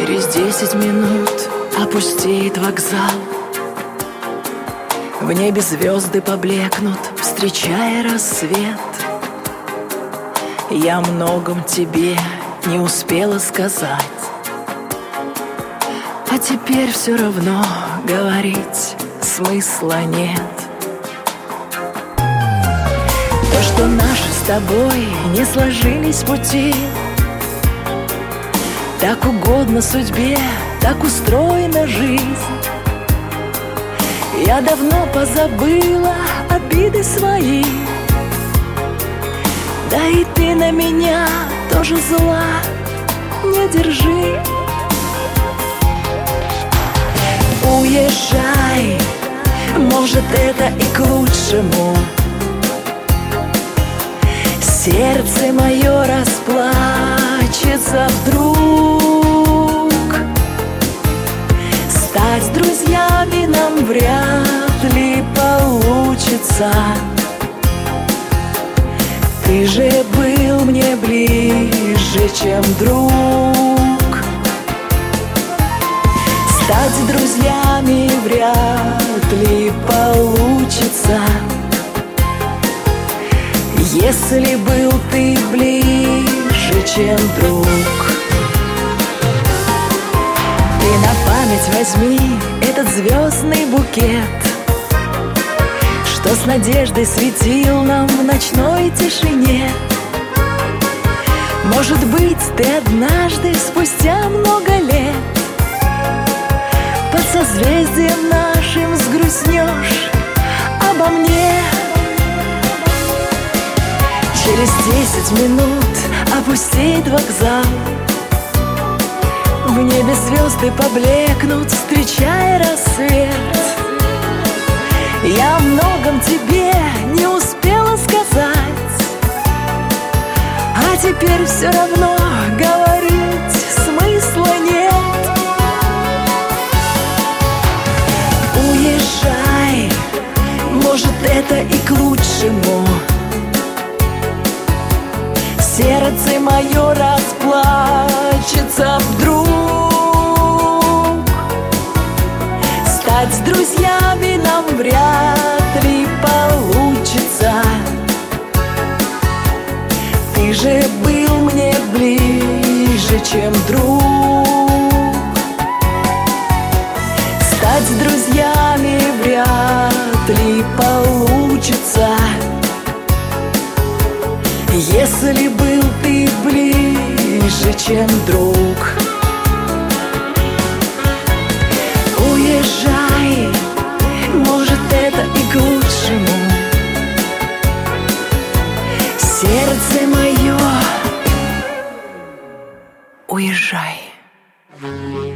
Через 10 минут опустеет вокзал. В небе звезды поблекнут, встречая рассвет. Я о многом тебе не успела сказать, а теперь все равно говорить смысла нет. То, что наши с тобой не сложились пути, так угодно судьбе, так устроена жизнь. Я давно позабыла обиды свои, да и ты на меня тоже зла не держи. Уезжай, может, это и к лучшему. Сердце мое расплачется вдруг. Стать друзьями нам вряд ли получится. Ты же был мне ближе, чем друг. Стать друзьями вряд ли получится, если был ты ближе, чем друг. Ты на память возьми этот звездный букет, что с надеждой светил нам в ночной тишине. Может быть, ты однажды, спустя много лет, под созвездием нашим сгрустнешь обо мне. Через 10 минут опустеет вокзал. В небе звезды поблекнут, встречая рассвет. Я о многом тебе не успела сказать, а теперь все равно говорить смысла нет. Уезжай, может, это и к лучшему. Сердце мое расплачется вдруг. Стать друзьями нам вряд ли получится. Ты же был мне ближе, чем друг. Стать друзьями вряд ли получится, если был ты ближе, чем друг. Уезжай, может, это и к лучшему. Сердце мое, уезжай.